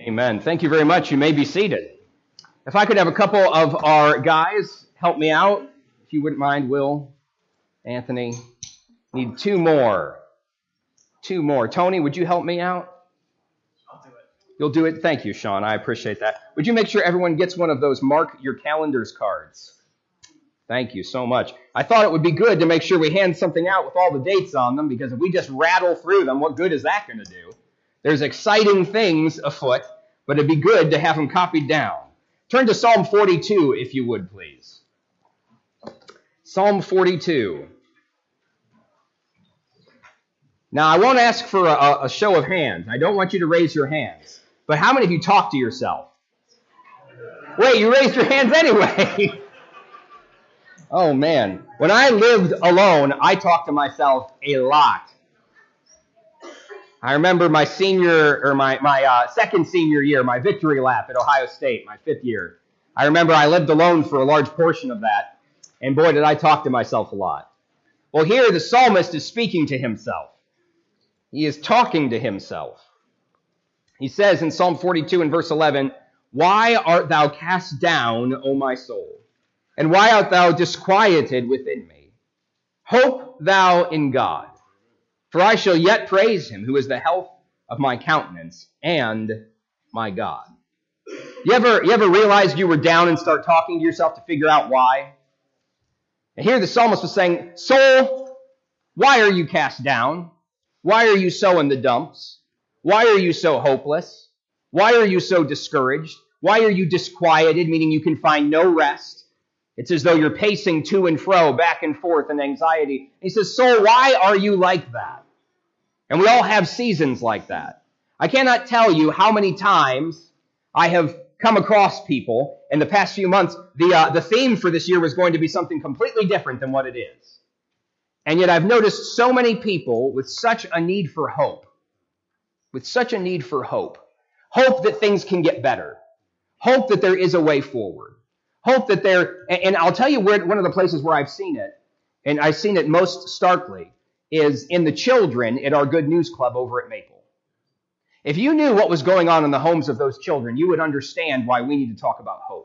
Amen. Thank you very much. You may be seated. If I could have a couple of our guys help me out, if you wouldn't mind, Will, Anthony. Need two more. Tony, would you help me out? I'll do it. You'll do it? Thank you, Sean. I appreciate that. Would you make sure everyone gets one of those mark your calendars cards? Thank you so much. I thought it would be good to make sure we hand something out with all the dates on them, because if we just rattle through them, what good is that going to do? There's exciting things afoot, but it'd be good to have them copied down. Turn to Psalm 42, if you would, please. Psalm 42. Now, I won't ask for a show of hands. I don't want you to raise your hands. But how many of you talk to yourself? Wait, you raised your hands anyway. Oh, man. When I lived alone, I talked to myself a lot. I remember my second senior year, my victory lap at Ohio State, my 5th year. I remember I lived alone for a large portion of that, and boy, did I talk to myself a lot. Well, here the psalmist is speaking to himself. He is talking to himself. He says in Psalm 42 and verse 11, "Why art thou cast down, O my soul? And why art thou disquieted within me? Hope thou in God. For I shall yet praise him, who is the health of my countenance and my God." You ever realized you were down and start talking to yourself to figure out why? And here the psalmist was saying, "Soul, why are you cast down? Why are you so in the dumps? Why are you so hopeless? Why are you so discouraged? Why are you disquieted," meaning you can find no rest? It's as though you're pacing to and fro, back and forth in anxiety. He says, "Soul, why are you like that?" And we all have seasons like that. I cannot tell you how many times I have come across people in the past few months. The theme for this year was going to be something completely different than what it is. And yet I've noticed so many people with such a need for hope. With such a need for hope. Hope that things can get better. Hope that there is a way forward. Hope that and I'll tell you one of the places where I've seen it, and I've seen it most starkly, is in the children at our Good News Club over at Maple. If you knew what was going on in the homes of those children, you would understand why we need to talk about hope.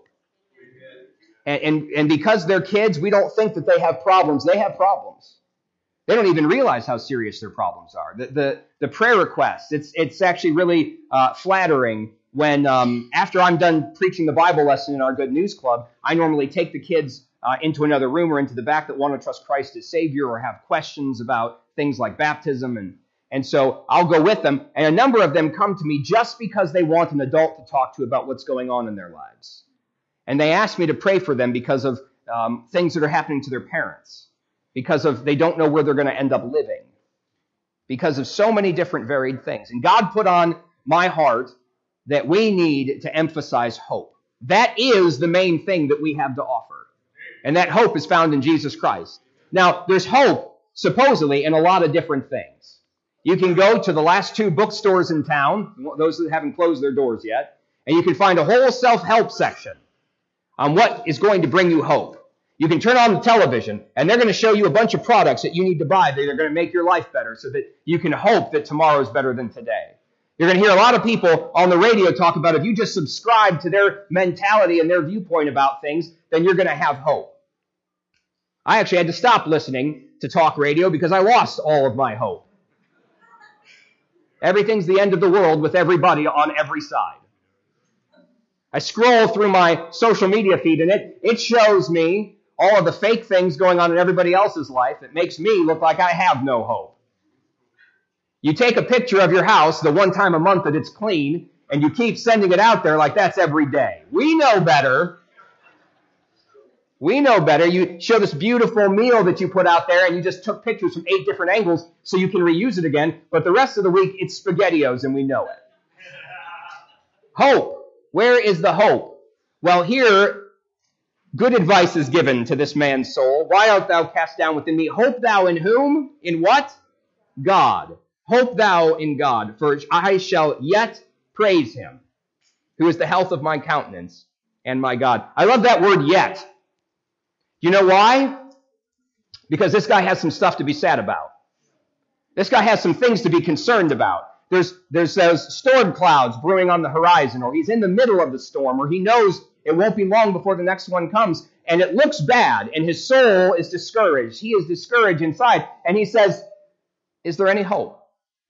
And because they're kids, we don't think that they have problems. They have problems. They don't even realize how serious their problems are. The prayer requests, it's actually really flattering when after I'm done preaching the Bible lesson in our Good News Club, I normally take the kids into another room or into the back that want to trust Christ as Savior or have questions about things like baptism. And so I'll go with them. And a number of them come to me just because they want an adult to talk to about what's going on in their lives. And they ask me to pray for them because of things that are happening to their parents. Because of they don't know where they're going to end up living. Because of so many different varied things. And God put on my heart that we need to emphasize hope. That is the main thing that we have to offer. And that hope is found in Jesus Christ. Now, there's hope, supposedly, in a lot of different things. You can go to the last 2 bookstores in town, those that haven't closed their doors yet, and you can find a whole self-help section on what is going to bring you hope. You can turn on the television, and they're going to show you a bunch of products that you need to buy that are going to make your life better so that you can hope that tomorrow is better than today. You're going to hear a lot of people on the radio talk about if you just subscribe to their mentality and their viewpoint about things, then you're going to have hope. I actually had to stop listening to talk radio because I lost all of my hope. Everything's the end of the world with everybody on every side. I scroll through my social media feed and it shows me all of the fake things going on in everybody else's life. It makes me look like I have no hope. You take a picture of your house the one time a month that it's clean, and you keep sending it out there like that's every day. We know better. We know better. You show this beautiful meal that you put out there, and you just took pictures from 8 different angles so you can reuse it again, but the rest of the week it's SpaghettiOs, and we know it. Hope. Where is the hope? Well, here, good advice is given to this man's soul. Why art thou cast down within me? Hope thou in whom? In what? God. Hope thou in God, for I shall yet praise him, who is the health of my countenance and my God. I love that word yet. You know why? Because this guy has some stuff to be sad about. This guy has some things to be concerned about. there's those storm clouds brewing on the horizon, or he's in the middle of the storm, or he knows it won't be long before the next one comes, and it looks bad, and his soul is discouraged. He is discouraged inside, and he says, is there any hope?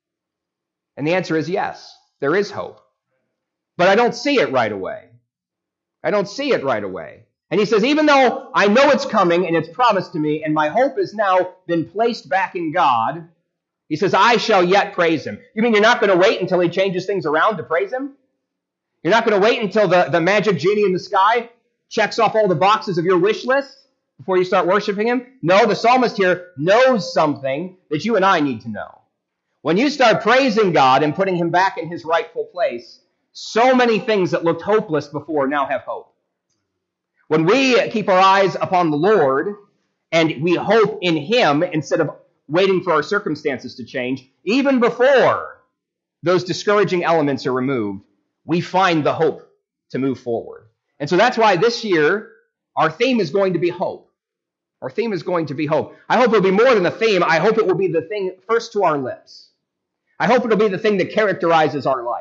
And the answer is yes, there is hope. But I don't see it right away. I don't see it right away. And he says, even though I know it's coming and it's promised to me, and my hope has now been placed back in God, he says, I shall yet praise him. You mean you're not going to wait until he changes things around to praise him? You're not going to wait until the magic genie in the sky checks off all the boxes of your wish list before you start worshiping him? No, the psalmist here knows something that you and I need to know. When you start praising God and putting him back in his rightful place, so many things that looked hopeless before now have hope. When we keep our eyes upon the Lord and we hope in him instead of waiting for our circumstances to change, even before those discouraging elements are removed, we find the hope to move forward. And so that's why this year our theme is going to be hope. Our theme is going to be hope. I hope it'll be more than a theme. I hope it will be the thing first to our lips. I hope it'll be the thing that characterizes our life.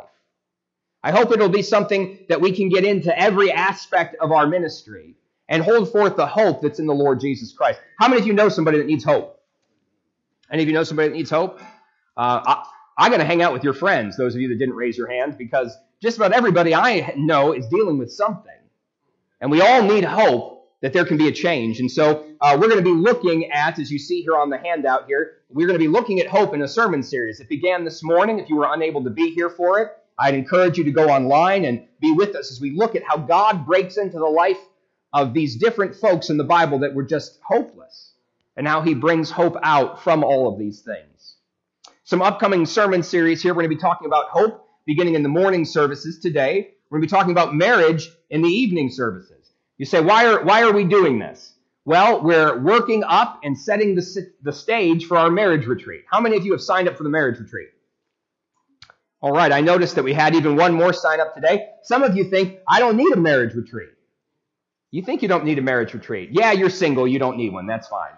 I hope it'll be something that we can get into every aspect of our ministry and hold forth the hope that's in the Lord Jesus Christ. How many of you know somebody that needs hope? Any of you know somebody that needs hope? I'm going to hang out with your friends, those of you that didn't raise your hand, because just about everybody I know is dealing with something. And we all need hope that there can be a change. And so we're going to be looking at, as you see here on the handout here, we're going to be looking at hope in a sermon series. It began this morning. If you were unable to be here for it, I'd encourage you to go online and be with us as we look at how God breaks into the life of these different folks in the Bible that were just hopeless, and how he brings hope out from all of these things. Some upcoming sermon series here. We're going to be talking about hope beginning in the morning services today. We're going to be talking about marriage in the evening services. You say, why are we doing this? Well, we're working up and setting the stage for our marriage retreat. How many of you have signed up for the marriage retreat? All right, I noticed that we had even one more sign up today. Some of you think, I don't need a marriage retreat. You think you don't need a marriage retreat. Yeah, you're single, you don't need one, that's fine.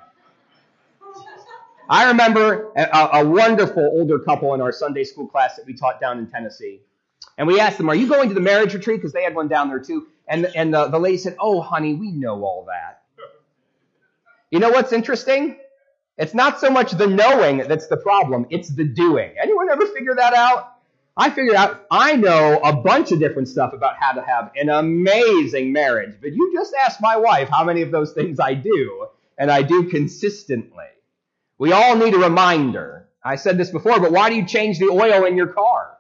I remember a wonderful older couple in our Sunday school class that we taught down in Tennessee. And we asked them, are you going to the marriage retreat? Because they had one down there too. And the lady said, oh, honey, we know all that. You know what's interesting? It's not so much the knowing that's the problem, it's the doing. Anyone ever figure that out? I figured out I know a bunch of different stuff about how to have an amazing marriage. But you just ask my wife how many of those things I do, and I do consistently. We all need a reminder. I said this before, but why do you change the oil in your car?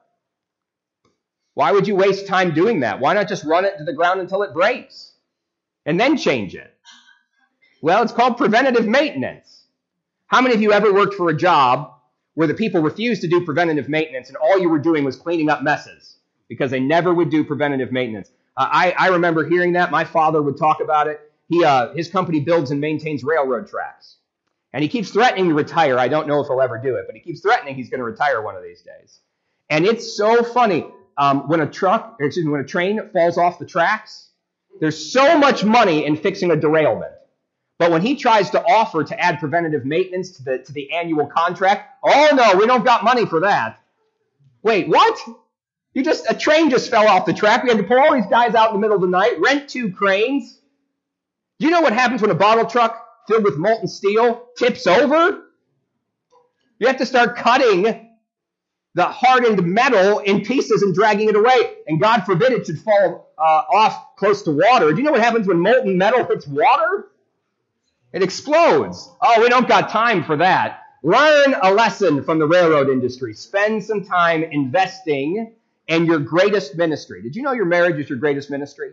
Why would you waste time doing that? Why not just run it to the ground until it breaks and then change it? Well, it's called preventative maintenance. How many of you ever worked for a job where the people refused to do preventative maintenance and all you were doing was cleaning up messes because they never would do preventative maintenance? I remember hearing that. My father would talk about it. His company builds and maintains railroad tracks. And he keeps threatening to retire. I don't know if he'll ever do it, but he keeps threatening he's going to retire one of these days. And it's so funny. When a train falls off the tracks, there's so much money in fixing a derailment. But when he tries to offer to add preventative maintenance to the annual contract, oh no, we don't got money for that. Wait, what? A train just fell off the track. We had to pull all these guys out in the middle of the night, rent 2 cranes. Do you know what happens when a bottle truck filled with molten steel tips over? You have to start cutting the hardened metal in pieces and dragging it away. And God forbid it should fall off close to water. Do you know what happens when molten metal hits water? It explodes. Oh, we don't got time for that. Learn a lesson from the railroad industry. Spend some time investing in your greatest ministry. Did you know your marriage is your greatest ministry?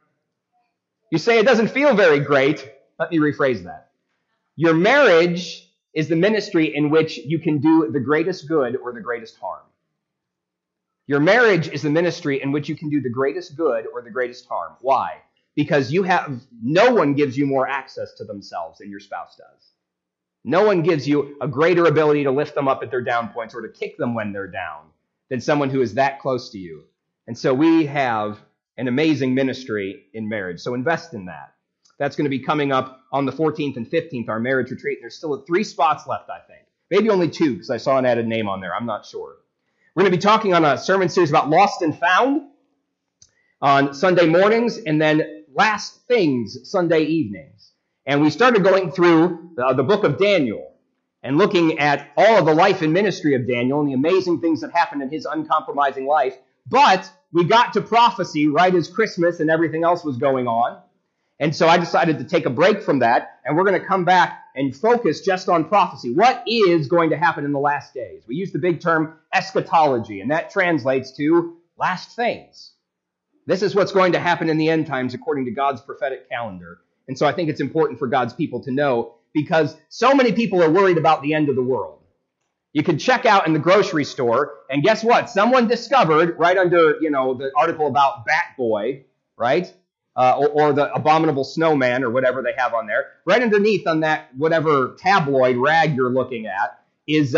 You say it doesn't feel very great. Let me rephrase that. Your marriage is the ministry in which you can do the greatest good or the greatest harm. Your marriage is the ministry in which you can do the greatest good or the greatest harm. Why? Because no one gives you more access to themselves than your spouse does. No one gives you a greater ability to lift them up at their down points or to kick them when they're down than someone who is that close to you. And so we have an amazing ministry in marriage. So invest in that. That's going to be coming up on the 14th and 15th, our marriage retreat. There's still 3 spots left, I think. Maybe only 2, because I saw an added name on there. I'm not sure. We're going to be talking on a sermon series about Lost and Found on Sunday mornings, and then Last Things Sunday evenings. And we started going through the book of Daniel and looking at all of the life and ministry of Daniel and the amazing things that happened in his uncompromising life. But we got to prophecy right as Christmas and everything else was going on. And so I decided to take a break from that, and we're going to come back and focus just on prophecy. What is going to happen in the last days? We use the big term eschatology, and that translates to last things. This is what's going to happen in the end times according to God's prophetic calendar. And so I think it's important for God's people to know, because so many people are worried about the end of the world. You can check out in the grocery store, and guess what? Someone discovered right under, the article about Bat Boy, right? Or the abominable snowman or whatever they have on there. Right underneath on that whatever tabloid rag you're looking at is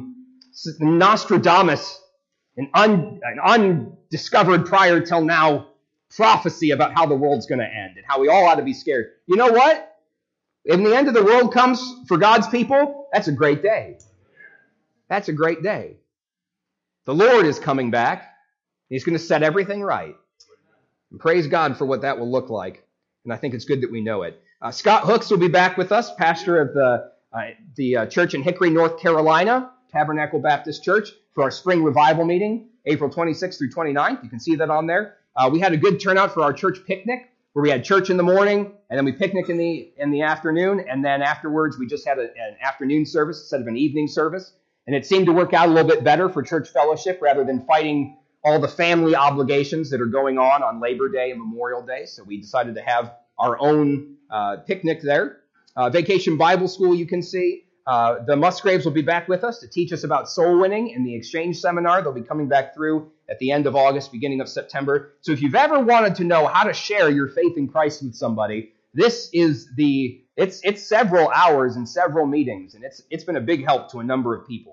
Nostradamus, an undiscovered prior till now prophecy about how the world's going to end and how we all ought to be scared. You know what? When the end of the world comes for God's people, that's a great day. That's a great day. The Lord is coming back. He's going to set everything right. And praise God for what that will look like. And I think it's good that we know it. Scott Hooks will be back with us, pastor of the church in Hickory, North Carolina, Tabernacle Baptist Church, for our spring revival meeting, April 26th through 29th. You can see that on there. We had a good turnout for our church picnic, where we had church in the morning, and then we picnicked in the afternoon, and then afterwards we just had an afternoon service instead of an evening service. And it seemed to work out a little bit better for church fellowship rather than fighting all the family obligations that are going on Labor Day and Memorial Day. So we decided to have our own picnic there. Vacation Bible School, you can see. The Musgraves will be back with us to teach us about soul winning in the exchange seminar. They'll be coming back through at the end of August, beginning of September. So if you've ever wanted to know how to share your faith in Christ with somebody, this is it's several hours and several meetings, and it's been a big help to a number of people.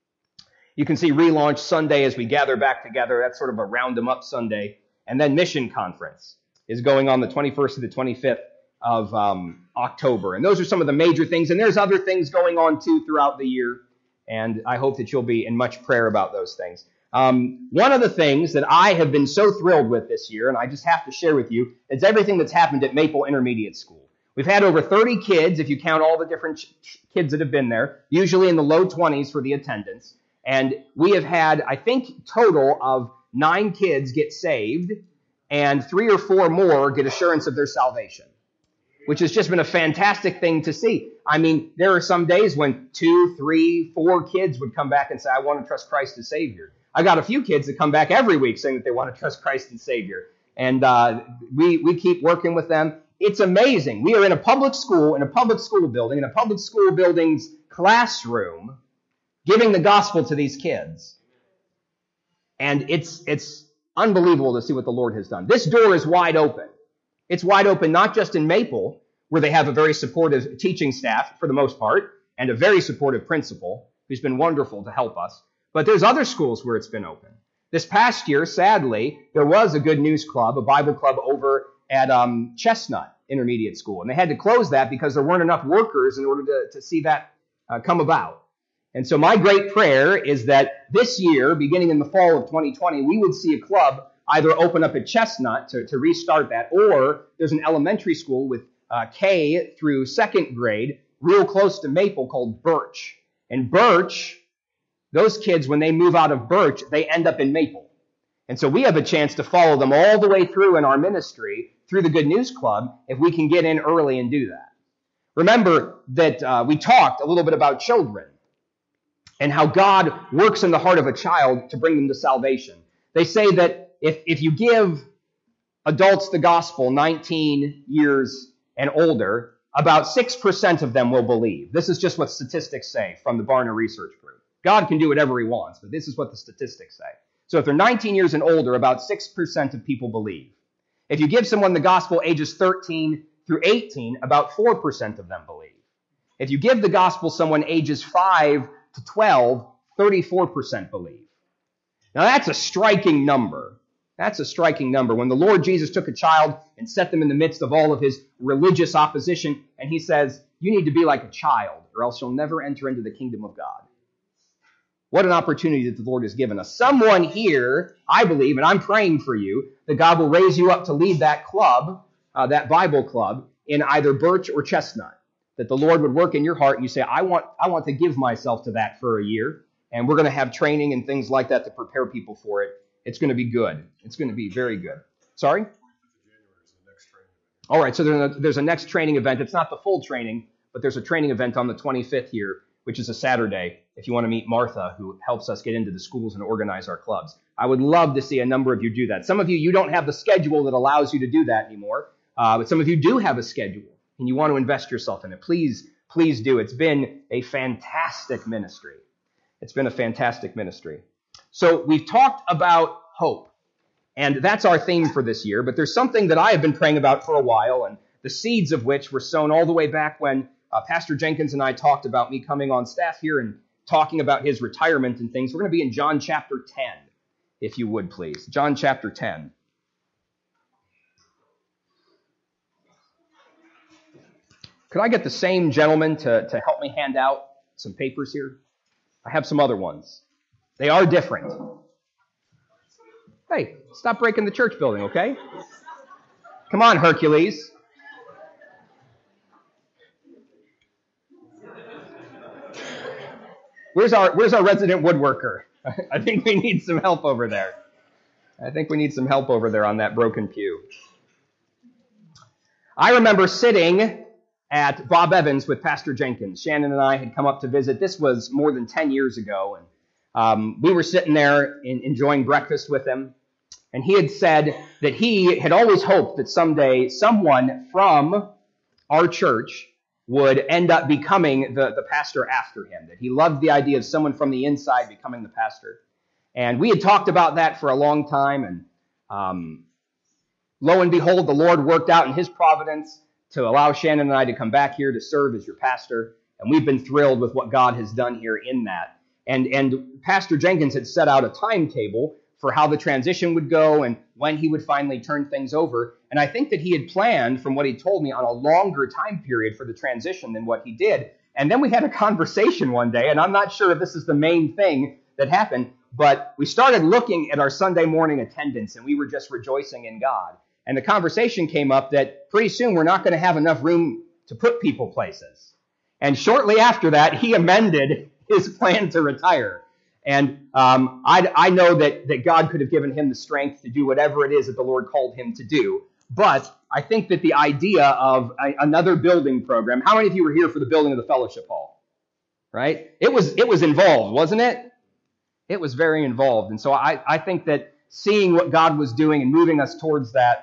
You can see Relaunch Sunday as we gather back together. That's sort of a round 'em up Sunday. And then Mission Conference is going on the 21st to the 25th of October. And those are some of the major things. And there's other things going on too throughout the year. And I hope that you'll be in much prayer about those things. One of the things that I have been so thrilled with this year, and I just have to share with you, is everything that's happened at Maple Intermediate School. We've had over 30 kids, if you count all the different kids that have been there, usually in the low 20s for the attendance. And we have had, I think, total of 9 kids get saved, and 3 or 4 more get assurance of their salvation, which has just been a fantastic thing to see. I mean, there are some days when 2, 3, 4 kids would come back and say, I want to trust Christ as Savior. I got a few kids that come back every week saying that they want to trust Christ as Savior. And we keep working with them. It's amazing. We are in a public school, in a public school building's classroom, giving the gospel to these kids. And it's unbelievable to see what the Lord has done. This door is wide open. It's wide open not just in Maple, where they have a very supportive teaching staff for the most part, and a very supportive principal who's been wonderful to help us, but there's other schools where it's been open. This past year, sadly, there was a Good News Club, a Bible club over at Chestnut Intermediate School, and they had to close that because there weren't enough workers in order to see that come about. And so my great prayer is that this year, beginning in the fall of 2020, we would see a club either open up at Chestnut to restart that, or there's an elementary school with K through 2nd grade real close to Maple called Birch. And Birch, those kids, when they move out of Birch, they end up in Maple. And so we have a chance to follow them all the way through in our ministry through the Good News Club if we can get in early and do that. Remember that we talked a little bit about children and how God works in the heart of a child to bring them to salvation. They say that if you give adults the gospel 19 years and older, about 6% of them will believe. This is just what statistics say from the Barna Research Group. God can do whatever he wants, but this is what the statistics say. So if they're 19 years and older, about 6% of people believe. If you give someone the gospel ages 13 through 18, about 4% of them believe. If you give the gospel someone ages 5 to 12, 34% believe. Now that's a striking number. That's a striking number. When the Lord Jesus took a child and set them in the midst of all of his religious opposition, and he says, you need to be like a child, or else you'll never enter into the kingdom of God. What an opportunity that the Lord has given us. Someone here, I believe, and I'm praying for you, that God will raise you up to lead that club, that Bible club, in either Birch or Chestnut. That the Lord would work in your heart and you say, I want to give myself to that for a year. And we're going to have training and things like that to prepare people for it. It's going to be good. It's going to be very good. Sorry? All right, so there's a next training event. It's not the full training, but there's a training event on the 25th here, which is a Saturday, if you want to meet Martha, who helps us get into the schools and organize our clubs. I would love to see a number of you do that. Some of you don't have the schedule that allows you to do that anymore, but some of you do have a schedule, and you want to invest yourself in it. Please do. It's been a fantastic ministry. It's been a fantastic ministry. So we've talked about hope, and that's our theme for this year, but there's something that I have been praying about for a while, and the seeds of which were sown all the way back when Pastor Jenkins and I talked about me coming on staff here and talking about his retirement and things. We're going to be in John chapter 10, if you would please. John chapter 10. Could I get the same gentleman to help me hand out some papers here? I have some other ones. They are different. Hey, stop breaking the church building, okay? Come on, Hercules. Where's our resident woodworker? I think we need some help over there. I think we need some help over there on that broken pew. I remember sitting at Bob Evans with Pastor Jenkins. Shannon and I had come up to visit. This was more than 10 years ago. And we were sitting there enjoying breakfast with him. And he had said that he had always hoped that someday someone from our church would end up becoming the pastor after him. That he loved the idea of someone from the inside becoming the pastor. And we had talked about that for a long time. And lo and behold, the Lord worked out in his providence to allow Shannon and I to come back here to serve as your pastor. And we've been thrilled with what God has done here in that. And Pastor Jenkins had set out a timetable for how the transition would go and when he would finally turn things over. And I think that he had planned, from what he told me, on a longer time period for the transition than what he did. And then we had a conversation one day, and I'm not sure if this is the main thing that happened, but we started looking at our Sunday morning attendance, and we were just rejoicing in God. And the conversation came up that pretty soon we're not going to have enough room to put people places. And shortly after that, he amended his plan to retire. And I know that God could have given him the strength to do whatever it is that the Lord called him to do. But I think that the idea of another building program, how many of you were here for the building of the fellowship hall? Right? It was involved, wasn't it? It was very involved. And so I think that seeing what God was doing and moving us towards that,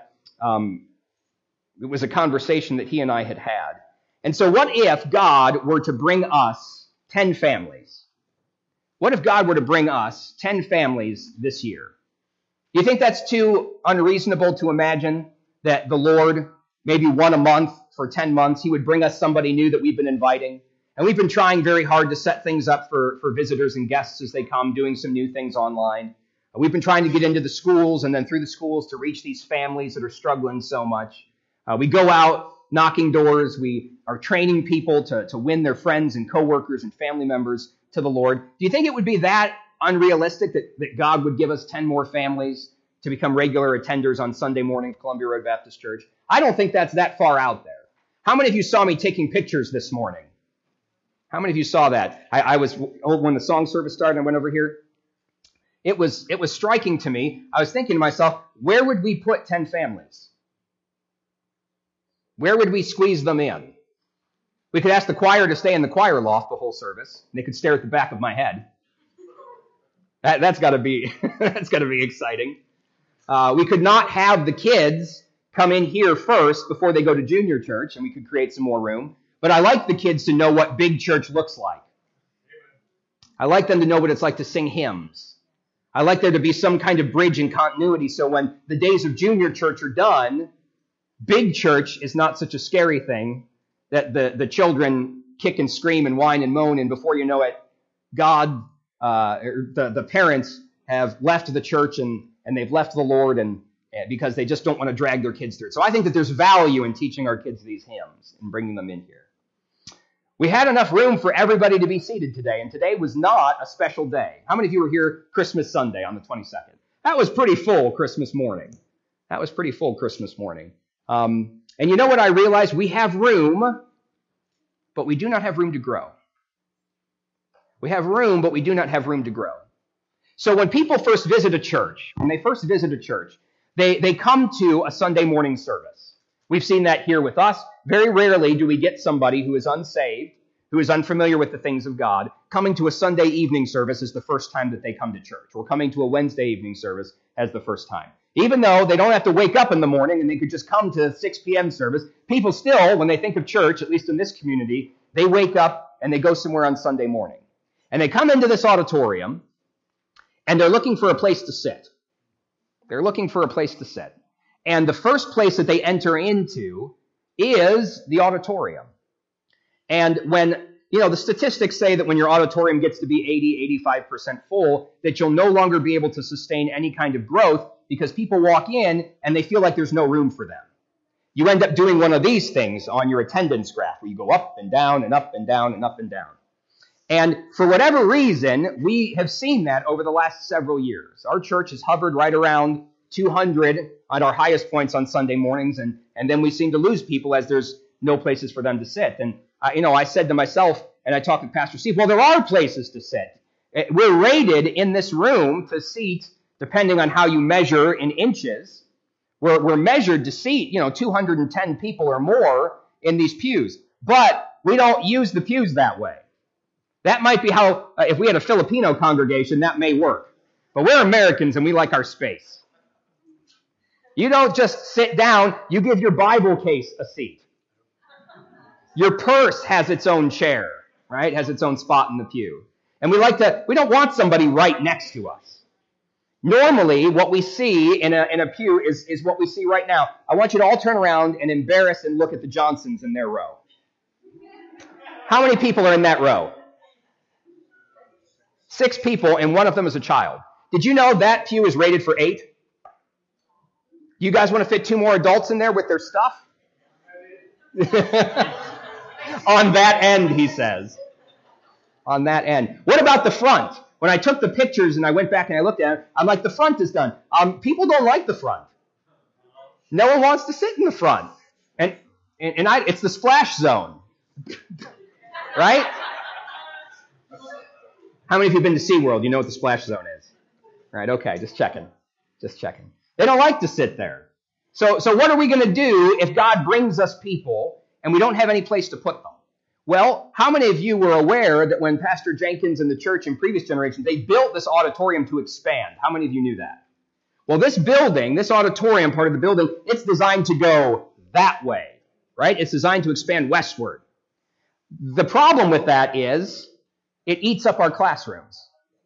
it was a conversation that he and I had had. And so what if God were to bring us 10 families? What if God were to bring us 10 families this year? Do you think that's too unreasonable to imagine that the Lord, maybe one a month for 10 months, he would bring us somebody new that we've been inviting? And we've been trying very hard to set things up for visitors and guests as they come, doing some new things online. We've been trying to get into the schools and then through the schools to reach these families that are struggling so much. We go out knocking doors. We are training people to win their friends and coworkers and family members to the Lord. Do you think it would be that unrealistic that God would give us 10 more families to become regular attenders on Sunday morning at Columbia Road Baptist Church? I don't think that's that far out there. How many of you saw me taking pictures this morning? How many of you saw that? I was, when the song service started, I went over here. It was striking to me. I was thinking to myself, where would we put 10 families? Where would we squeeze them in? We could ask the choir to stay in the choir loft the whole service. And they could stare at the back of my head. That's got to be exciting. We could not have the kids come in here first before they go to junior church, and we could create some more room. But I like the kids to know what big church looks like. I like them to know what it's like to sing hymns. I like there to be some kind of bridge and continuity so when the days of junior church are done, big church is not such a scary thing that the children kick and scream and whine and moan, and before you know it, God, the parents have left the church and they've left the Lord and because they just don't want to drag their kids through it. So I think that there's value in teaching our kids these hymns and bringing them in here. We had enough room for everybody to be seated today, and today was not a special day. How many of you were here Christmas Sunday on the 22nd? That was pretty full Christmas morning. That was pretty full Christmas morning. And you know what I realized? We have room, but we do not have room to grow. We have room, but we do not have room to grow. So when people first visit a church, they come to a Sunday morning service. We've seen that here with us. Very rarely do we get somebody who is unsaved, who is unfamiliar with the things of God, coming to a Sunday evening service as the first time that they come to church, or coming to a Wednesday evening service as the first time. Even though they don't have to wake up in the morning and they could just come to 6 p.m. service, people still, when they think of church, at least in this community, they wake up and they go somewhere on Sunday morning. And they come into this auditorium, and they're looking for a place to sit. And the first place that they enter into is the auditorium. And when, the statistics say that when your auditorium gets to be 80, 85% full, that you'll no longer be able to sustain any kind of growth because people walk in and they feel like there's no room for them. You end up doing one of these things on your attendance graph where you go up and down and up and down and up and down. And for whatever reason, we have seen that over the last several years. Our church has hovered right around 200 at our highest points on Sunday mornings, and then we seem to lose people as there's no places for them to sit. And, I said to myself, and I talked with Pastor Steve, well, there are places to sit. We're rated in this room to seat, depending on how you measure in inches, we're measured to seat, 210 people or more in these pews. But we don't use the pews that way. That might be how, if we had a Filipino congregation, that may work. But we're Americans and we like our space. You don't just sit down, you give your Bible case a seat. Your purse has its own chair, right? Has its own spot in the pew. And we don't want somebody right next to us. Normally, what we see in a pew is what we see right now. I want you to all turn around and embarrass and look at the Johnsons in their row. How many people are in that row? 6 people, and one of them is a child. Did you know that pew is rated for 8? You guys want to fit 2 more adults in there with their stuff? On that end, he says. On that end. What about the front? When I took the pictures and I went back and I looked at it, I'm like, the front is done. People don't like the front. No one wants to sit in the front. And it's the splash zone. Right? How many of you have been to SeaWorld? You know what the splash zone is. Right, okay, just checking. They don't like to sit there. So what are we going to do if God brings us people and we don't have any place to put them? Well, how many of you were aware that when Pastor Jenkins and the church in previous generations, they built this auditorium to expand? How many of you knew that? Well, this building, this auditorium part of the building, it's designed to go that way, right? It's designed to expand westward. The problem with that is it eats up our classrooms.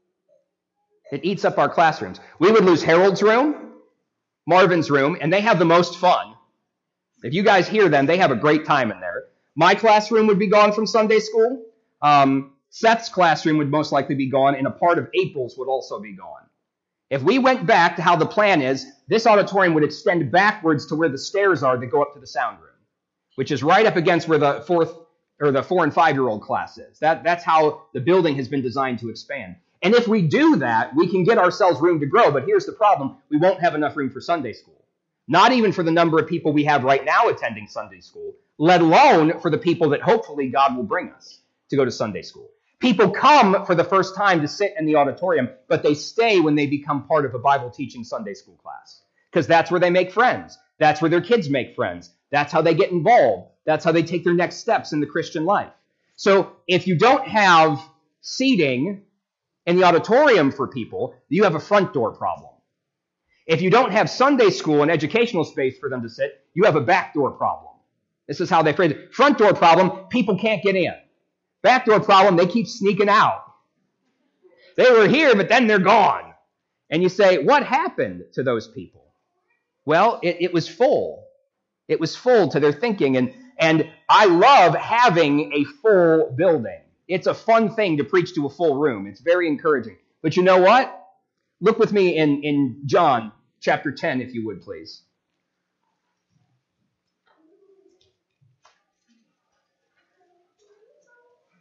We would lose Harold's room, Marvin's room, and they have the most fun. If you guys hear them, they have a great time in there. My classroom would be gone from Sunday school. Seth's classroom would most likely be gone, and a part of April's would also be gone. If we went back to how the plan is, this auditorium would extend backwards to where the stairs are that go up to the sound room, which is right up against where the 4 and 5-year-old class is. That's how the building has been designed to expand. And if we do that, we can get ourselves room to grow. But here's the problem. We won't have enough room for Sunday school. Not even for the number of people we have right now attending Sunday school, let alone for the people that hopefully God will bring us to go to Sunday school. People come for the first time to sit in the auditorium, but they stay when they become part of a Bible teaching Sunday school class. Because that's where they make friends. That's where their kids make friends. That's how they get involved. That's how they take their next steps in the Christian life. So if you don't have seating in the auditorium for people, you have a front door problem. If you don't have Sunday school and educational space for them to sit, you have a back door problem. This is how they phrase it. Front door problem, people can't get in. Back door problem, they keep sneaking out. They were here, but then they're gone. And you say, what happened to those people? Well, it was full. It was full to their thinking. And I love having a full building. It's a fun thing to preach to a full room. It's very encouraging. But you know what? Look with me in John chapter 10, if you would, please.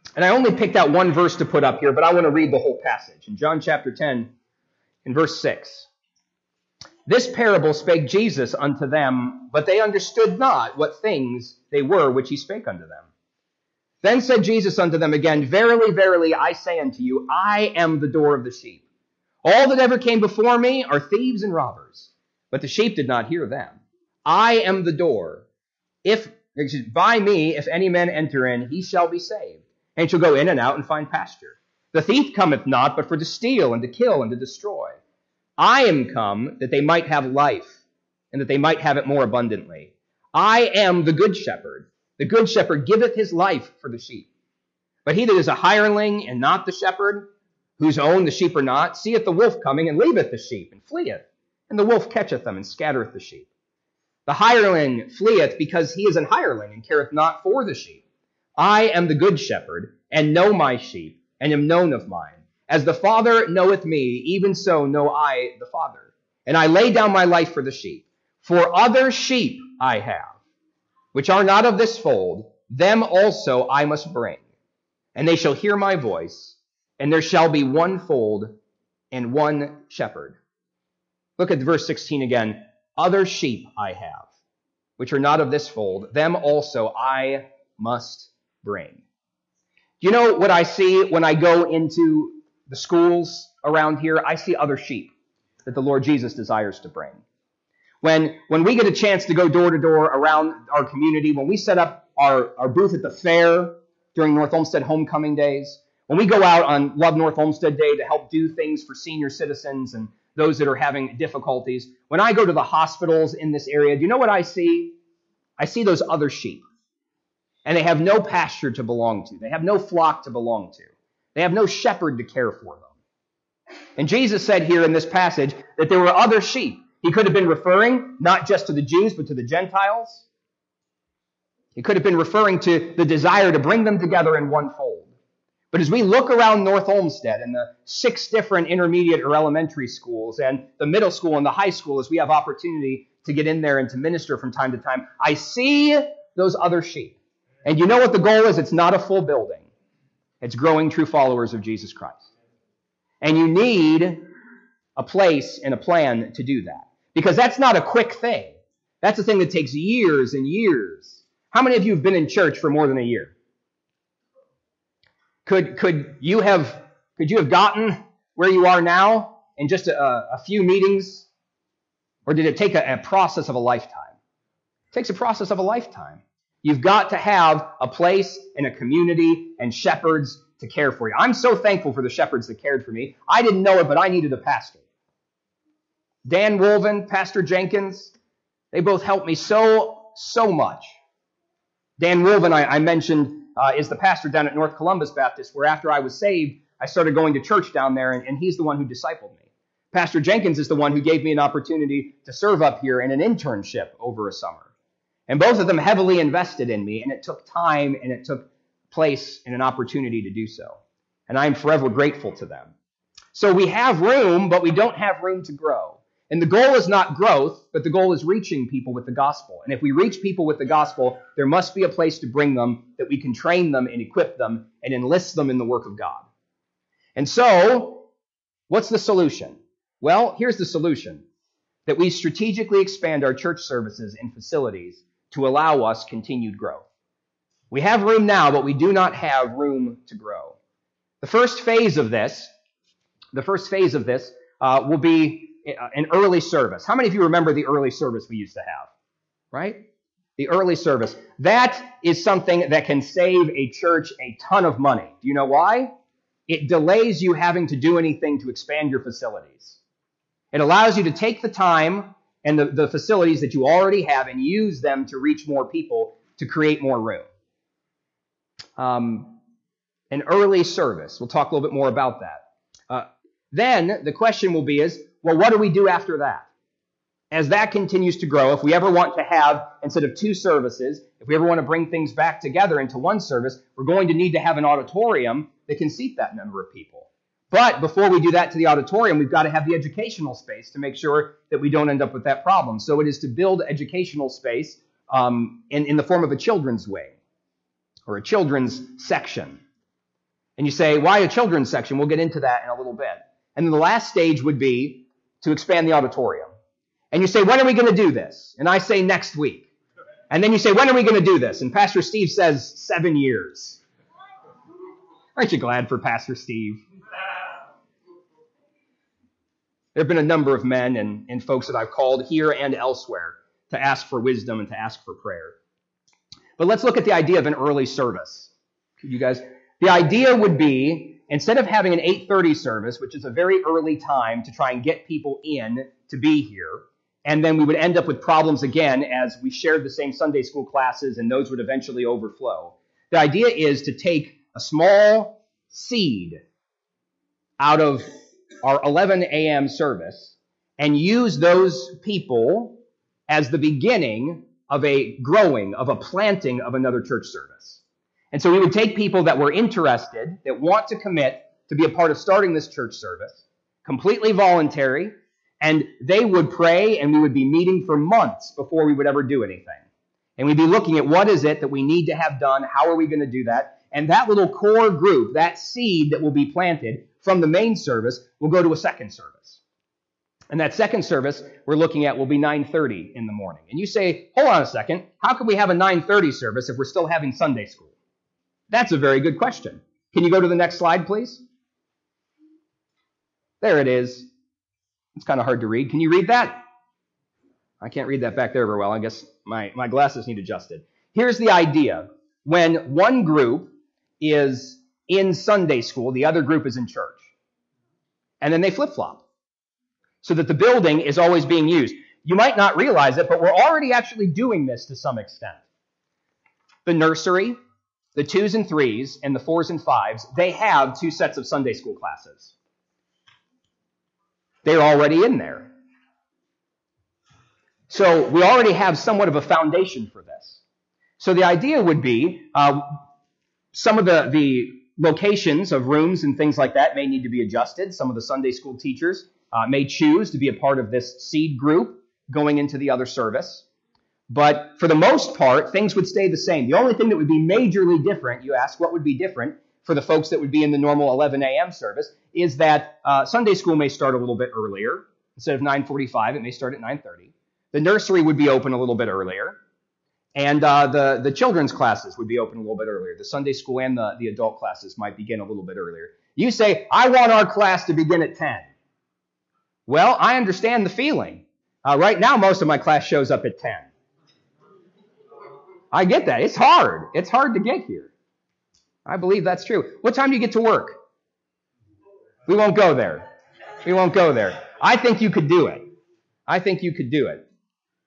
And I only picked out one verse to put up here, but I want to read the whole passage. In John chapter 10, in verse 6. This parable spake Jesus unto them, but they understood not what things they were which he spake unto them. Then said Jesus unto them again, Verily, verily, I say unto you, I am the door of the sheep. All that ever came before me are thieves and robbers, but the sheep did not hear them. I am the door. By me, if any man enter in, he shall be saved, and shall go in and out and find pasture. The thief cometh not, but for to steal and to kill and to destroy. I am come that they might have life, and that they might have it more abundantly. I am the good shepherd. The good shepherd giveth his life for the sheep. But he that is a hireling and not the shepherd, whose own the sheep are not, seeth the wolf coming and leaveth the sheep and fleeth. And the wolf catcheth them and scattereth the sheep. The hireling fleeth because he is an hireling and careth not for the sheep. I am the good shepherd, and know my sheep, and am known of mine. As the Father knoweth me, even so know I the Father. And I lay down my life for the sheep. For other sheep I have, which are not of this fold, them also I must bring. And they shall hear my voice, and there shall be one fold and one shepherd. Look at verse 16 again. Other sheep I have, which are not of this fold, them also I must bring. Do you know what I see when I go into the schools around here? I see other sheep that the Lord Jesus desires to bring. When we get a chance to go door to door around our community, when we set up our booth at the fair during North Olmsted homecoming days, when we go out on Love North Olmsted Day to help do things for senior citizens and those that are having difficulties, when I go to the hospitals in this area, do you know what I see? I see those other sheep. And they have no pasture to belong to. They have no flock to belong to. They have no shepherd to care for them. And Jesus said here in this passage that there were other sheep. He could have been referring not just to the Jews, but to the Gentiles. He could have been referring to the desire to bring them together in one fold. But as we look around North Olmsted and the 6 different intermediate or elementary schools and the middle school and the high school, as we have opportunity to get in there and to minister from time to time, I see those other sheep. And you know what the goal is? It's not a full building. It's growing true followers of Jesus Christ. And you need a place and a plan to do that. Because that's not a quick thing. That's a thing that takes years and years. How many of you have been in church for more than a year? Could you have gotten where you are now in just a few meetings? Or did it take a process of a lifetime? It takes a process of a lifetime. You've got to have a place and a community and shepherds to care for you. I'm so thankful for the shepherds that cared for me. I didn't know it, but I needed a pastor. Dan Wolven, Pastor Jenkins, they both helped me so much. Dan Wolven, I mentioned, is the pastor down at North Columbus Baptist, where after I was saved, I started going to church down there, and he's the one who discipled me. Pastor Jenkins is the one who gave me an opportunity to serve up here in an internship over a summer. And both of them heavily invested in me, and it took time and it took place and an opportunity to do so. And I am forever grateful to them. So we have room, but we don't have room to grow. And the goal is not growth, but the goal is reaching people with the gospel. And if we reach people with the gospel, there must be a place to bring them, that we can train them and equip them and enlist them in the work of God. And so, what's the solution? Well, here's the solution. That we strategically expand our church services and facilities to allow us continued growth. We have room now, but we do not have room to grow. The first phase of this will be an early service. How many of you remember the early service we used to have? Right? The early service. That is something that can save a church a ton of money. Do you know why? It delays you having to do anything to expand your facilities. It allows you to take the time and the facilities that you already have and use them to reach more people to create more room. An early service. We'll talk a little bit more about that. Then the question will be well, what do we do after that? As that continues to grow, if we ever want to have, instead of 2 services, if we ever want to bring things back together into one service, we're going to need to have an auditorium that can seat that number of people. But before we do that to the auditorium, we've got to have the educational space to make sure that we don't end up with that problem. So it is to build educational space in the form of a children's wing or a children's section. And you say, why a children's section? We'll get into that in a little bit. And then the last stage would be to expand the auditorium. And you say, when are we going to do this? And I say, next week. And then you say, when are we going to do this? And Pastor Steve says, 7 years. Aren't you glad for Pastor Steve? There have been a number of men and folks that I've called here and elsewhere to ask for wisdom and to ask for prayer. But let's look at the idea of an early service. You guys, the idea would be, instead of having an 8:30 service, which is a very early time to try and get people in to be here, and then we would end up with problems again as we shared the same Sunday school classes and those would eventually overflow. The idea is to take a small seed out of our 11 a.m. service and use those people as the beginning of a growing, of a planting of another church service. And so we would take people that were interested, that want to commit to be a part of starting this church service, completely voluntary, and they would pray and we would be meeting for months before we would ever do anything. And we'd be looking at what is it that we need to have done, how are we going to do that, and that little core group, that seed that will be planted from the main service will go to a second service. And that second service we're looking at will be 9:30 in the morning. And you say, hold on a second, how can we have a 9:30 service if we're still having Sunday school? That's a very good question. Can you go to the next slide, please? There it is. It's kind of hard to read. Can you read that? I can't read that back there very well. I guess my glasses need adjusted. Here's the idea. When one group is in Sunday school, the other group is in church. And then they flip-flop so that the building is always being used. You might not realize it, but we're already actually doing this to some extent. The nursery, the 2s and 3s, and the 4s and 5s, they have 2 sets of Sunday school classes. They're already in there. So we already have somewhat of a foundation for this. So the idea would be some of the locations of rooms and things like that may need to be adjusted. Some of the Sunday school teachers may choose to be a part of this seed group going into the other service. But for the most part, things would stay the same. The only thing that would be majorly different, you ask what would be different for the folks that would be in the normal 11 a.m. service, is that Sunday school may start a little bit earlier. Instead of 9:45, it may start at 9:30. The nursery would be open a little bit earlier. And the children's classes would be open a little bit earlier. The Sunday school and the adult classes might begin a little bit earlier. You say, I want our class to begin at 10. Well, I understand the feeling. Right now, most of my class shows up at 10. I get that. It's hard. It's hard to get here. I believe that's true. What time do you get to work? We won't go there. We won't go there. I think you could do it. I think you could do it.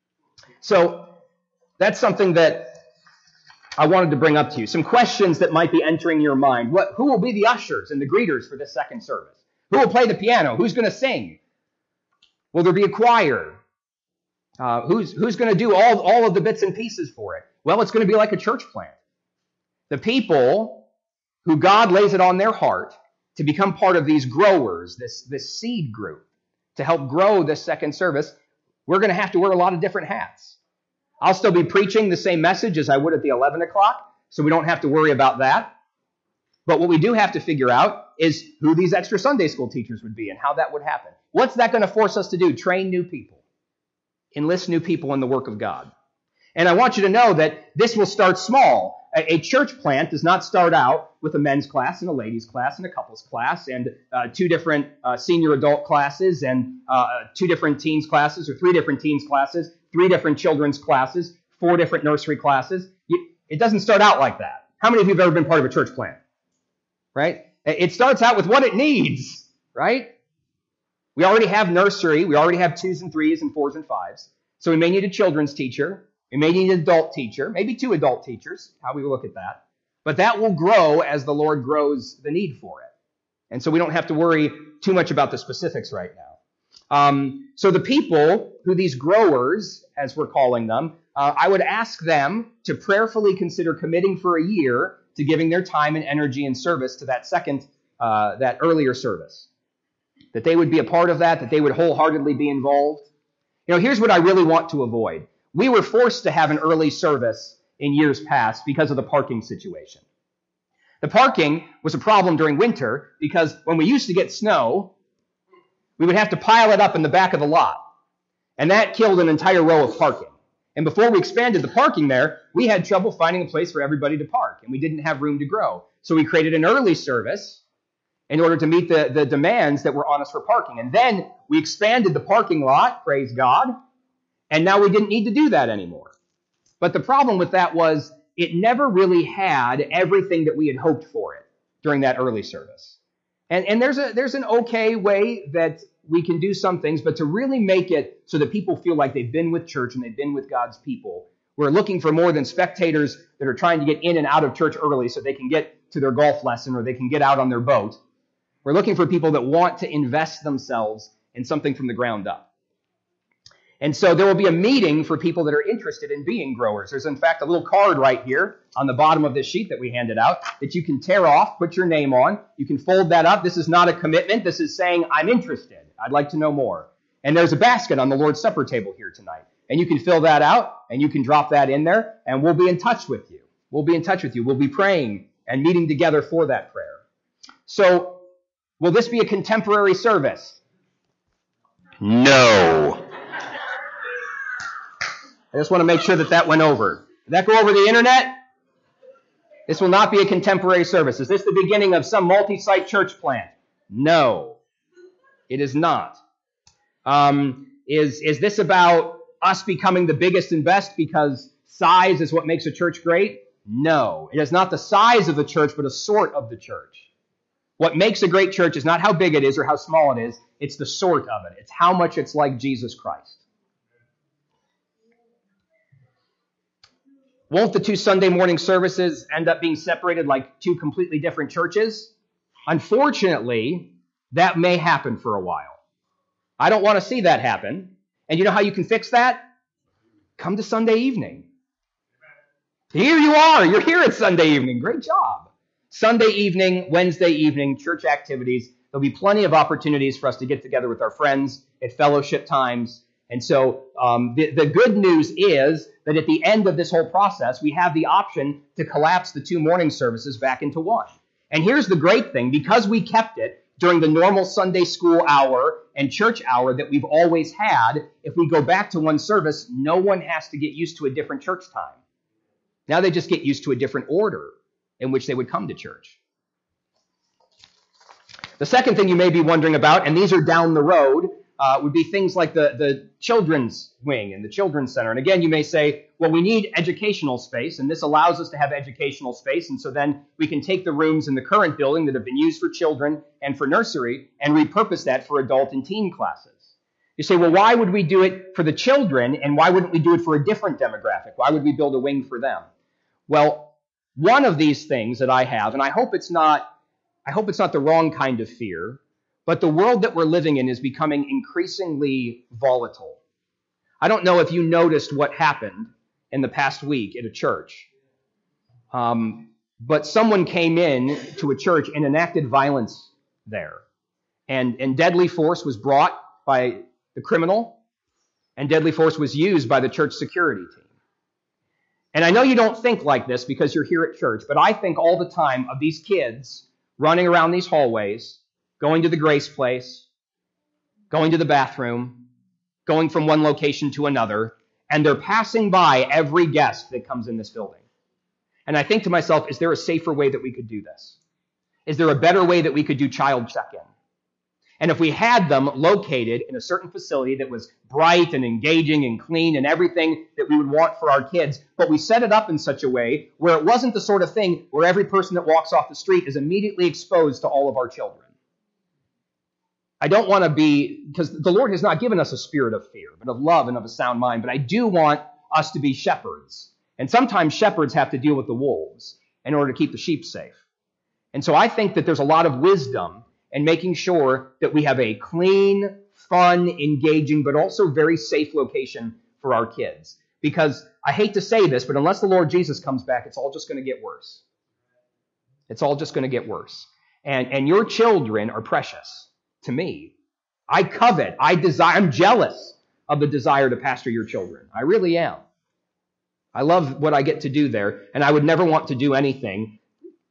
So that's something that I wanted to bring up to you. Some questions that might be entering your mind. Who will be the ushers and the greeters for this second service? Who will play the piano? Who's going to sing? Will there be a choir? Who's going to do all of the bits and pieces for it? Well, it's going to be like a church plant. The people who God lays it on their heart to become part of these growers, this seed group, to help grow this second service, we're going to have to wear a lot of different hats. I'll still be preaching the same message as I would at the 11 o'clock, so we don't have to worry about that. But what we do have to figure out is who these extra Sunday school teachers would be and how that would happen. What's that going to force us to do? Train new people. Enlist new people in the work of God. And I want you to know that this will start small. A church plant does not start out with a men's class and a ladies' class and a couples class and 2 different senior adult classes and 2 different teens classes or 3 different teens classes, 3 different children's classes, 4 different nursery classes. It doesn't start out like that. How many of you have ever been part of a church plant? Right? It starts out with what it needs, right? We already have nursery. We already have 2s and 3s and 4s and 5s. So we may need a children's teacher. We may need an adult teacher, maybe 2 adult teachers, how we look at that. But that will grow as the Lord grows the need for it. And so we don't have to worry too much about the specifics right now. So the people who these growers, as we're calling them, I would ask them to prayerfully consider committing for a year to giving their time and energy and service to that earlier service. That they would be a part of that they would wholeheartedly be involved. You know, here's what I really want to avoid. We were forced to have an early service in years past because of the parking situation. The parking was a problem during winter because when we used to get snow, we would have to pile it up in the back of the lot. And that killed an entire row of parking. And before we expanded the parking there, we had trouble finding a place for everybody to park, and we didn't have room to grow. So we created an early service in order to meet the demands that were on us for parking. And then we expanded the parking lot, praise God, and now we didn't need to do that anymore. But the problem with that was it never really had everything that we had hoped for it during that early service. And there's an okay way that we can do some things, but to really make it so that people feel like they've been with church and they've been with God's people, we're looking for more than spectators that are trying to get in and out of church early so they can get to their golf lesson or they can get out on their boat. We're looking for people that want to invest themselves in something from the ground up. And so there will be a meeting for people that are interested in being growers. There's, in fact, a little card right here on the bottom of this sheet that we handed out that you can tear off, put your name on. You can fold that up. This is not a commitment. This is saying, I'm interested. I'd like to know more. And there's a basket on the Lord's Supper table here tonight. And you can fill that out, and you can drop that in there, and we'll be in touch with you. We'll be in touch with you. We'll be praying and meeting together for that prayer. So, will this be a contemporary service? No. I just want to make sure that went over. Did that go over the internet? This will not be a contemporary service. Is this the beginning of some multi-site church plant? No, it is not. Is this about us becoming the biggest and best because size is what makes a church great? No, it is not the size of the church, but a sort of the church. What makes a great church is not how big it is or how small it is. It's the sort of it. It's how much it's like Jesus Christ. Won't the two Sunday morning services end up being separated like two completely different churches? Unfortunately, that may happen for a while. I don't want to see that happen. And you know how you can fix that? Come to Sunday evening. Here you are. You're here at Sunday evening. Great job. Sunday evening, Wednesday evening, church activities. There'll be plenty of opportunities for us to get together with our friends at fellowship times. And so the good news is that at the end of this whole process, we have the option to collapse the two morning services back into one. And here's the great thing. Because we kept it during the normal Sunday school hour and church hour that we've always had, if we go back to one service, no one has to get used to a different church time. Now they just get used to a different order in which they would come to church. The second thing you may be wondering about, and these are down the road, would be things like the children's wing and the children's center. And again, you may say, well, we need educational space, and this allows us to have educational space, and so then we can take the rooms in the current building that have been used for children and for nursery and repurpose that for adult and teen classes. You say, well, why would we do it for the children, and why wouldn't we do it for a different demographic? Why would we build a wing for them? Well, one of these things that I have, and I hope it's not the wrong kind of fear, but the world that we're living in is becoming increasingly volatile. I don't know if you noticed what happened in the past week at a church, but someone came in to a church and enacted violence there. And deadly force was brought by the criminal, and deadly force was used by the church security team. And I know you don't think like this because you're here at church, but I think all the time of these kids running around these hallways, going to the grace place, going to the bathroom, going from one location to another, and they're passing by every guest that comes in this building. And I think to myself, is there a safer way that we could do this? Is there a better way that we could do child check-in? And if we had them located in a certain facility that was bright and engaging and clean and everything that we would want for our kids, but we set it up in such a way where it wasn't the sort of thing where every person that walks off the street is immediately exposed to all of our children. I don't want to be, because the Lord has not given us a spirit of fear, but of love and of a sound mind. But I do want us to be shepherds. And sometimes shepherds have to deal with the wolves in order to keep the sheep safe. And so I think that there's a lot of wisdom in making sure that we have a clean, fun, engaging, but also very safe location for our kids. Because I hate to say this, but unless the Lord Jesus comes back, it's all just going to get worse. It's all just going to get worse. And your children are precious to me. I covet, I desire, I'm jealous of the desire to pastor your children. I really am. I love what I get to do there, and I would never want to do anything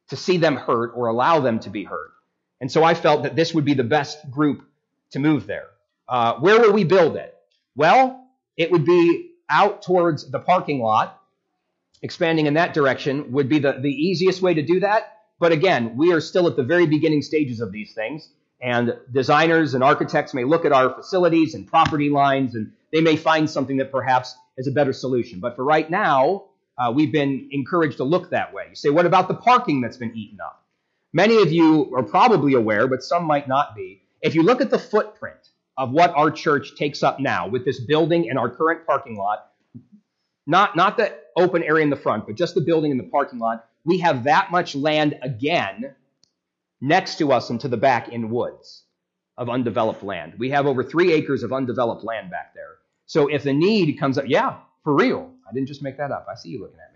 to see them hurt or allow them to be hurt. And so I felt that this would be the best group to move there. Where will we build it? Well, it would be out towards the parking lot. Expanding in that direction would be the easiest way to do that. But again, we are still at the very beginning stages of these things. And designers and architects may look at our facilities and property lines, and they may find something that perhaps is a better solution. But for right now, we've been encouraged to look that way. You say, what about the parking that's been eaten up? Many of you are probably aware, but some might not be. If you look at the footprint of what our church takes up now with this building and our current parking lot, not the open area in the front, but just the building and the parking lot, we have that much land again next to us and to the back in woods of undeveloped land. We have over 3 acres of undeveloped land back there. So if the need comes up, yeah, for real. I didn't just make that up. I see you looking at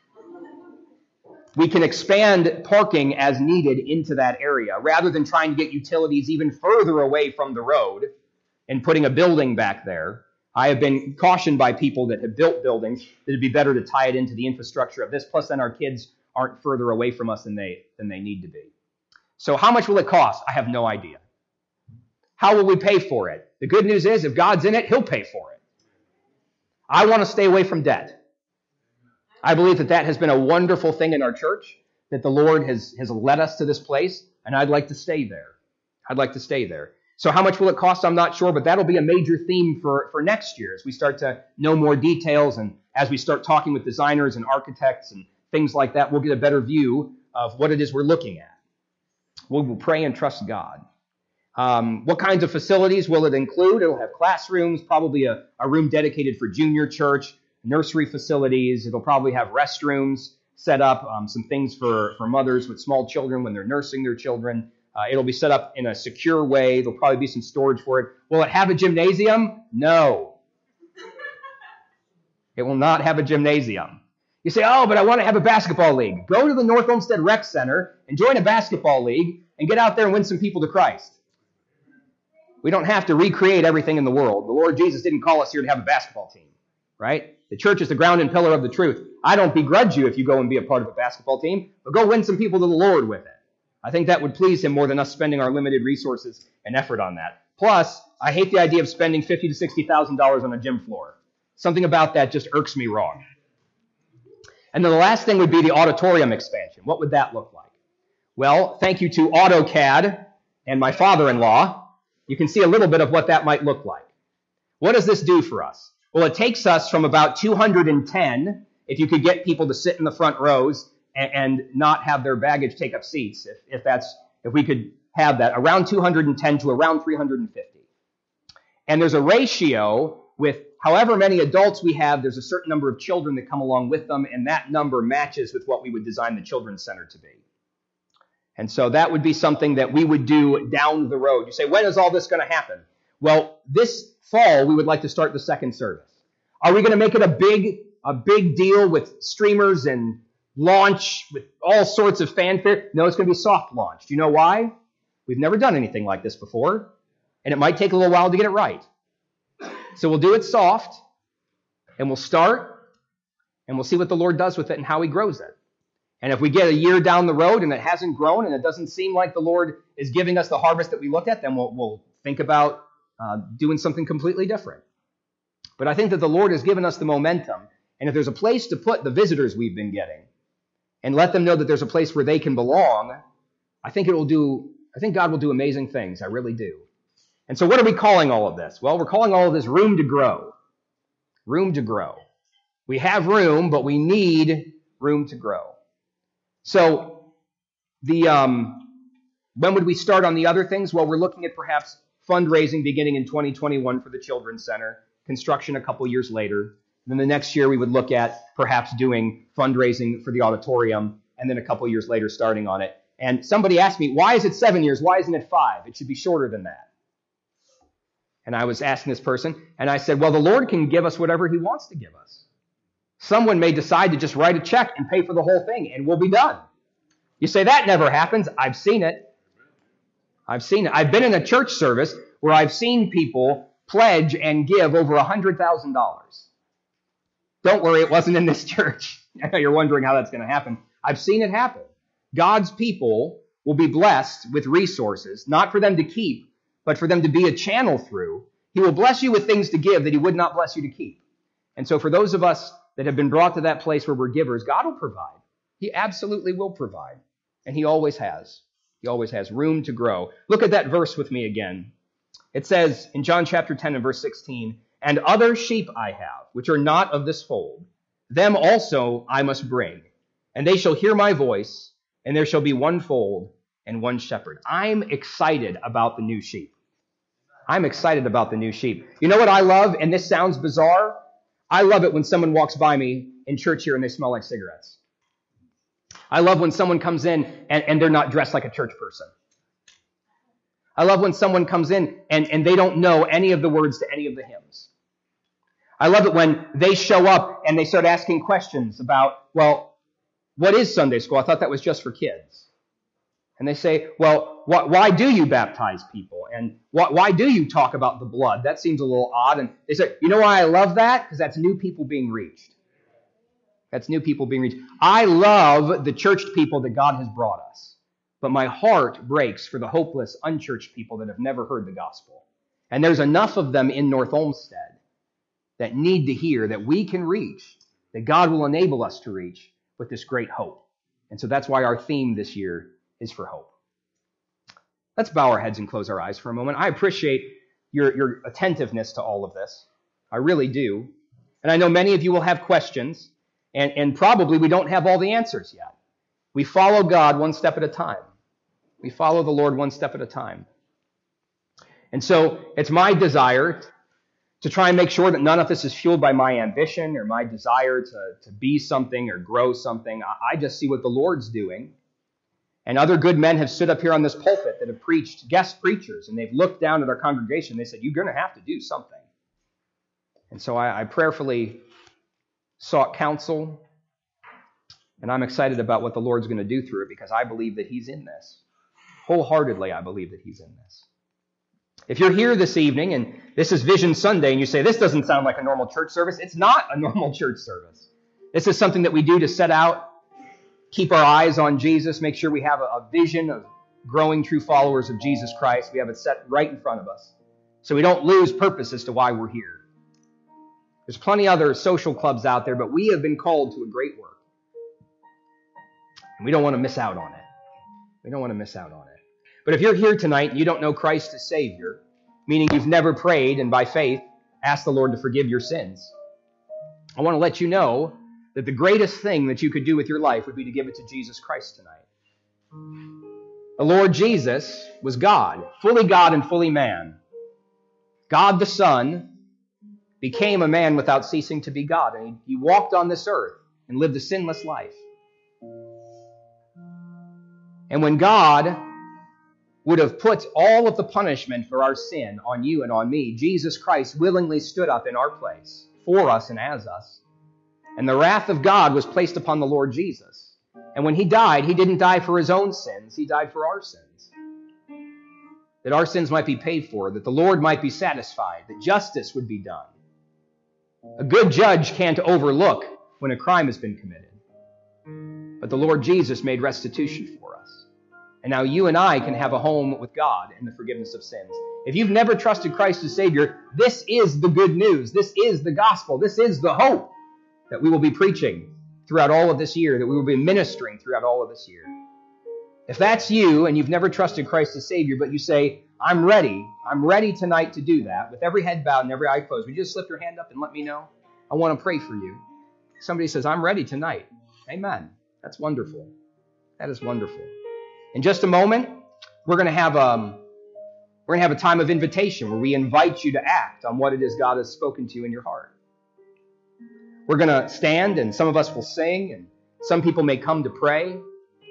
me. We can expand parking as needed into that area rather than trying to get utilities even further away from the road and putting a building back there. I have been cautioned by people that have built buildings that it'd be better to tie it into the infrastructure of this. Plus, then our kids aren't further away from us than they need to be. So how much will it cost? I have no idea. How will we pay for it? The good news is if God's in it, he'll pay for it. I want to stay away from debt. I believe that has been a wonderful thing in our church, that the Lord has led us to this place, and I'd like to stay there. I'd like to stay there. So how much will it cost? I'm not sure, but that'll be a major theme for next year as we start to know more details and as we start talking with designers and architects and things like that, we'll get a better view of what it is we're looking at. We'll pray and trust God. What kinds of facilities will it include? It'll have classrooms, probably a room dedicated for junior church, nursery facilities. It'll probably have restrooms set up, some things for mothers with small children when they're nursing their children. It'll be set up in a secure way. There'll probably be some storage for it. Will it have a gymnasium? No. It will not have a gymnasium. You say, oh, but I want to have a basketball league. Go to the North Olmsted Rec Center and join a basketball league and get out there and win some people to Christ. We don't have to recreate everything in the world. The Lord Jesus didn't call us here to have a basketball team, right? The church is the ground and pillar of the truth. I don't begrudge you if you go and be a part of a basketball team, but go win some people to the Lord with it. I think that would please him more than us spending our limited resources and effort on that. Plus, I hate the idea of spending $50,000 to $60,000 on a gym floor. Something about that just irks me wrong. And then the last thing would be the auditorium expansion. What would that look like? Well, thank you to AutoCAD and my father-in-law. You can see a little bit of what that might look like. What does this do for us? Well, it takes us from about 210, if you could get people to sit in the front rows and not have their baggage take up seats, if we could have that, around 210 to around 350. And there's a ratio with however many adults we have, there's a certain number of children that come along with them, and that number matches with what we would design the children's center to be. And so that would be something that we would do down the road. You say, when is all this going to happen? Well, this fall, we would like to start the second service. Are we going to make it a big deal with streamers and launch with all sorts of fanfare? No, it's going to be soft launch. Do you know why? We've never done anything like this before, and it might take a little while to get it right. So we'll do it soft, and we'll start, and we'll see what the Lord does with it and how he grows it. And if we get a year down the road and it hasn't grown and it doesn't seem like the Lord is giving us the harvest that we look at, then we'll think about doing something completely different. But I think that the Lord has given us the momentum, and if there's a place to put the visitors we've been getting and let them know that there's a place where they can belong, I think God will do amazing things. I really do. And so what are we calling all of this? Well, we're calling all of this room to grow. Room to grow. We have room, but we need room to grow. So when would we start on the other things? Well, we're looking at perhaps fundraising beginning in 2021 for the Children's Center, construction a couple years later. Then the next year we would look at perhaps doing fundraising for the auditorium, and then a couple years later starting on it. And somebody asked me, why is it 7 years? Why isn't it 5? It should be shorter than that. And I was asking this person, and I said, well, the Lord can give us whatever he wants to give us. Someone may decide to just write a check and pay for the whole thing, and we'll be done. You say, that never happens. I've seen it. I've been in a church service where I've seen people pledge and give over $100,000. Don't worry, it wasn't in this church. I know you're wondering how that's going to happen. I've seen it happen. God's people will be blessed with resources, not for them to keep, but for them to be a channel through. He will bless you with things to give that he would not bless you to keep. And so for those of us that have been brought to that place where we're givers, God will provide. He absolutely will provide. And he always has. He always has room to grow. Look at that verse with me again. It says in John chapter 10 and verse 16, "And other sheep I have, which are not of this fold. Them also I must bring. And they shall hear my voice, and there shall be one fold and one shepherd." I'm excited about the new sheep. I'm excited about the new sheep. You know what I love? And this sounds bizarre. I love it when someone walks by me in church here and they smell like cigarettes. I love when someone comes in and they're not dressed like a church person. I love when someone comes in and they don't know any of the words to any of the hymns. I love it when they show up and they start asking questions about, well, what is Sunday school? I thought that was just for kids. And they say, well, why do you baptize people? And why do you talk about the blood? That seems a little odd. And they say, you know why I love that? Because that's new people being reached. That's new people being reached. I love the churched people that God has brought us. But my heart breaks for the hopeless, unchurched people that have never heard the gospel. And there's enough of them in North Olmsted that need to hear that we can reach, that God will enable us to reach with this great hope. And so that's why our theme this year is for hope. Let's bow our heads and close our eyes for a moment. I appreciate your attentiveness to all of this. I really do. And I know many of you will have questions, and probably we don't have all the answers yet. We follow God one step at a time. We follow the Lord one step at a time. And so it's my desire to try and make sure that none of this is fueled by my ambition or my desire to be something or grow something. I just see what the Lord's doing. And other good men have stood up here on this pulpit that have preached, guest preachers, and they've looked down at our congregation. They said, you're going to have to do something. And so I prayerfully sought counsel, and I'm excited about what the Lord's going to do through it because I believe that he's in this. Wholeheartedly, I believe that he's in this. If you're here this evening and this is Vision Sunday and you say, this doesn't sound like a normal church service, it's not a normal church service. This is something that we do to set out, keep our eyes on Jesus, make sure we have a vision of growing true followers of Jesus Christ. We have it set right in front of us so we don't lose purpose as to why we're here. There's plenty other social clubs out there, but we have been called to a great work. And we don't want to miss out on it. We don't want to miss out on it. But if you're here tonight and you don't know Christ as Savior, meaning you've never prayed and by faith asked the Lord to forgive your sins, I want to let you know that the greatest thing that you could do with your life would be to give it to Jesus Christ tonight. The Lord Jesus was God and fully man. God the Son became a man without ceasing to be God, and he walked on this earth and lived a sinless life. And when God would have put all of the punishment for our sin on you and on me, Jesus Christ willingly stood up in our place for us and as us. And the wrath of God was placed upon the Lord Jesus. And when he died, he didn't die for his own sins. He died for our sins. That our sins might be paid for, that the Lord might be satisfied, that justice would be done. A good judge can't overlook when a crime has been committed. But the Lord Jesus made restitution for us. And now you and I can have a home with God in the forgiveness of sins. If you've never trusted Christ as Savior, this is the good news. This is the gospel. This is the hope that we will be preaching throughout all of this year, that we will be ministering throughout all of this year. If that's you and you've never trusted Christ as Savior, but you say, I'm ready tonight to do that, with every head bowed and every eye closed, would you just slip your hand up and let me know? I want to pray for you. Somebody says, I'm ready tonight. Amen. That's wonderful. That is wonderful. In just a moment, we're going to have a time of invitation where we invite you to act on what it is God has spoken to you in your heart. We're going to stand, and some of us will sing, and some people may come to pray.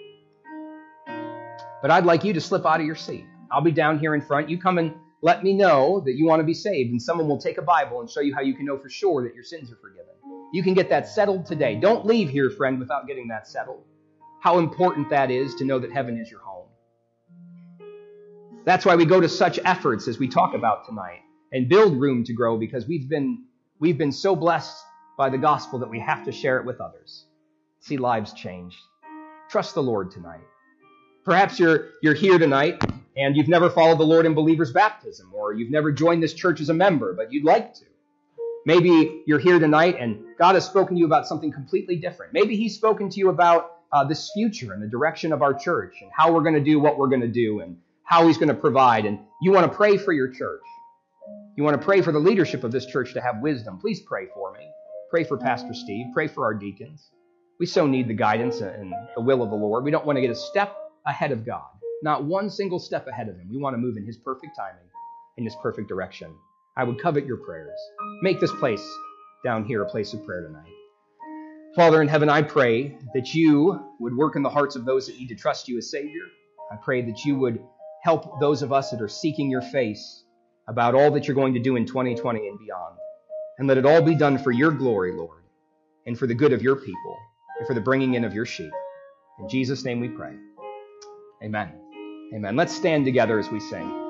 But I'd like you to slip out of your seat. I'll be down here in front. You come and let me know that you want to be saved, and someone will take a Bible and show you how you can know for sure that your sins are forgiven. You can get that settled today. Don't leave here, friend, without getting that settled. How important that is to know that heaven is your home. That's why we go to such efforts as we talk about tonight and build room to grow, because we've been so blessed by the gospel that we have to share it with others. See lives changed. Trust the Lord tonight. Perhaps you're here tonight and you've never followed the Lord in believer's baptism, or you've never joined this church as a member, but you'd like to. Maybe you're here tonight and God has spoken to you about something completely different. Maybe He's spoken to you about this future and the direction of our church and how we're going to do what we're going to do and how He's going to provide. And you want to pray for your church. You want to pray for the leadership of this church to have wisdom. Please pray for me. Pray for Pastor Steve. Pray for our deacons. We so need the guidance and the will of the Lord. We don't want to get a step ahead of God. Not one single step ahead of Him. We want to move in His perfect timing, in His perfect direction. I would covet your prayers. Make this place down here a place of prayer tonight. Father in heaven, I pray that you would work in the hearts of those that need to trust you as Savior. I pray that you would help those of us that are seeking your face about all that you're going to do in 2020 and beyond. And let it all be done for your glory, Lord, and for the good of your people, and for the bringing in of your sheep. In Jesus' name we pray. Amen. Amen. Let's stand together as we sing.